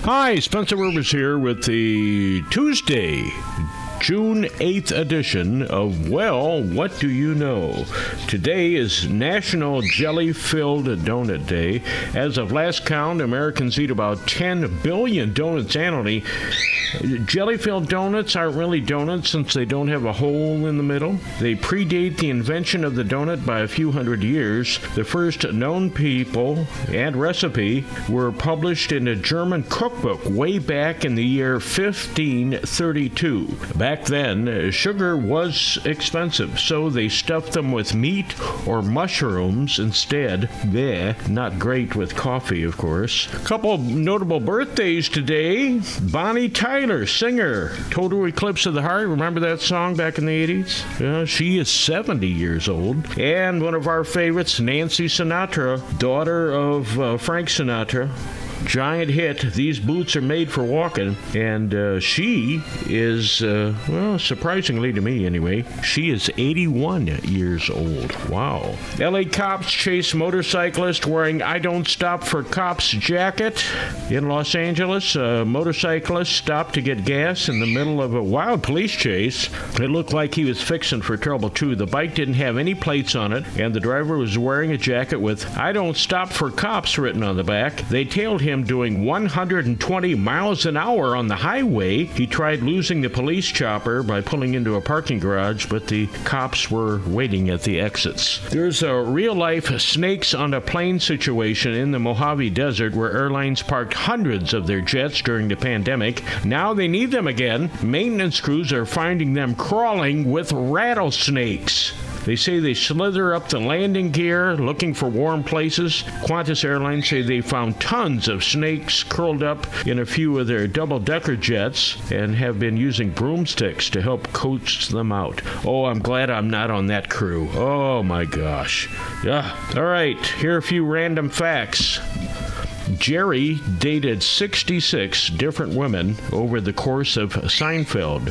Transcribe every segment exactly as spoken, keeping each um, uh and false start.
Hi, Spencer Rivers here with the Tuesday, June eighth edition of Well, What Do You Know? Today is National Jelly-Filled Donut Day. As of last count, Americans eat about ten billion donuts annually. Jelly-filled donuts aren't really donuts since they don't have a hole in the middle. They predate the invention of the donut by a few hundred years. The first known people and recipe were published in a German cookbook way back in the year fifteen thirty-two. Back then, sugar was expensive, so they stuffed them with meat or mushrooms instead. Bleh, not great with coffee, of course. A couple notable birthdays today. Bonnie Tyler, singer, Total Eclipse of the Heart. Remember that song back in the eighties? Yeah, she is seventy years old. And one of our favorites, Nancy Sinatra, daughter of uh, Frank Sinatra. Giant hit, These Boots Are Made for Walking, and uh, she is, uh, well, surprisingly to me anyway, she is eighty-one years old. Wow. L A cops chase motorcyclist wearing I Don't Stop for Cops jacket. In Los Angeles, a motorcyclist stopped to get gas in the middle of a wild police chase. It looked like he was fixing for trouble too. The bike didn't have any plates on it, and the driver was wearing a jacket with I Don't Stop for Cops written on the back. They tailed him doing one hundred twenty miles an hour on the highway. He tried losing the police chopper by pulling into a parking garage, but the cops were waiting at the exits. There's a real-life snakes on a plane situation in the Mojave Desert where airlines parked hundreds of their jets during the pandemic. Now they need them again. Maintenance crews are finding them crawling with rattlesnakes. They say they slither up the landing gear looking for warm places. Qantas Airlines say they found tons of snakes curled up in a few of their double-decker jets and have been using broomsticks to help coax them out. Oh, I'm glad I'm not on that crew. Oh, my gosh. Yeah. All right, here are a few random facts. Jerry dated sixty-six different women over the course of Seinfeld.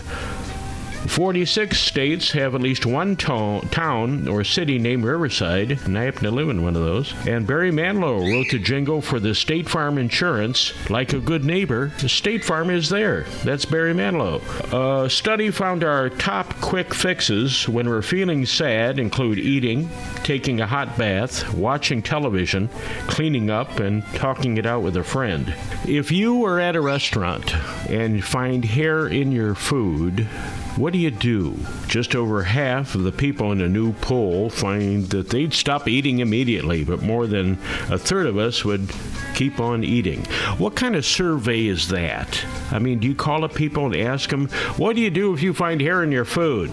forty-six states have at least one to- town or city named Riverside, and I happen to live in one of those. And Barry Manilow wrote the jingle for the State Farm Insurance. Like a good neighbor, the State Farm is there. That's Barry Manilow. A study found our top quick fixes when we're feeling sad include eating, taking a hot bath, watching television, cleaning up, and talking it out with a friend. If you are at a restaurant and find hair in your food, what do you do? Just over half of the people in a new poll find that they'd stop eating immediately, but more than a third of us would keep on eating. What kind of survey is that? I mean, do you call up people and ask them, what do you do if you find hair in your food?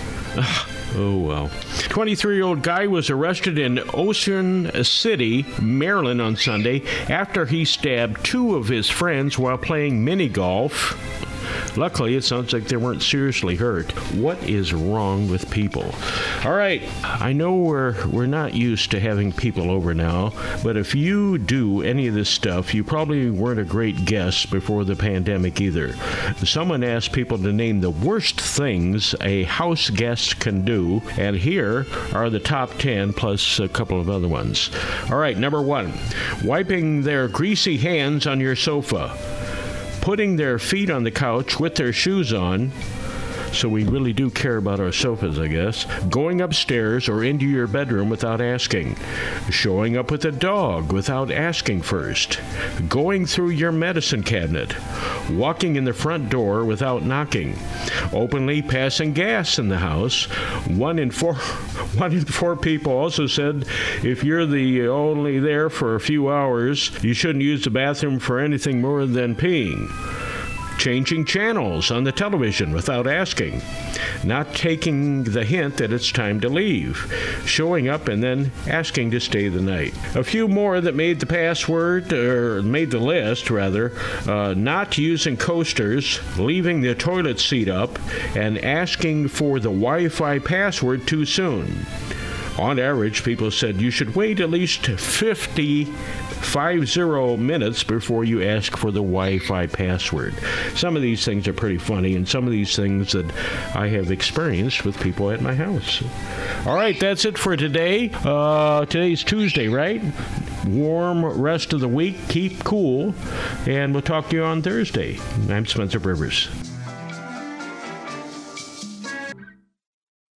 Oh, well. twenty-three-year-old guy was arrested in Ocean City, Maryland on Sunday after he stabbed two of his friends while playing mini golf. Luckily, it sounds like they weren't seriously hurt. What is wrong with people? All right, I know we're we're not used to having people over now, but if you do any of this stuff, you probably weren't a great guest before the pandemic either. Someone asked people to name the worst things a house guest can do, and here are the top ten plus a couple of other ones. All right, number one, wiping their greasy hands on your sofa. Putting their feet on the couch with their shoes on. So we really do care about our sofas, I guess. Going upstairs or into your bedroom without asking. Showing up with a dog without asking first. Going through your medicine cabinet. Walking in the front door without knocking. Openly passing gas in the house. One in four, one in four people also said if you're the only there for a few hours, you shouldn't use the bathroom for anything more than peeing. Changing channels on the television without asking. Not taking the hint that it's time to leave. Showing up and then asking to stay the night. A few more that made the password, or made the list, rather. Uh, not using coasters, leaving the toilet seat up, and asking for the Wi-Fi password too soon. On average, people said you should wait at least fifty, five zero minutes before you ask for the Wi-Fi password. Some of these things are pretty funny, and some of these things that I have experienced with people at my house. All right, that's it for today. Uh, today's Tuesday, right? warm rest of the week. Keep cool, and we'll talk to you on Thursday. I'm Spencer Rivers.